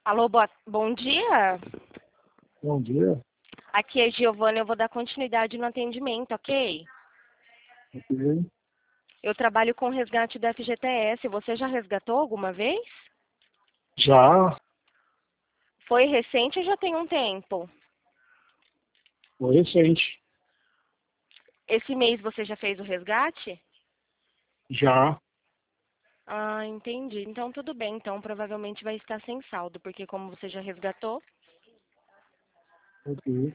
Alô, bom dia. Bom dia. Aqui é Giovana, eu vou dar continuidade no atendimento, ok? Ok. Eu trabalho com resgate do FGTS. Você já resgatou alguma vez? Já Foi recente ou já tem um tempo? foi recente. Esse mês você já fez o resgate? Já. Ah, entendi. Então tudo bem. Então provavelmente vai estar sem saldo, porque como você já resgatou. Ok.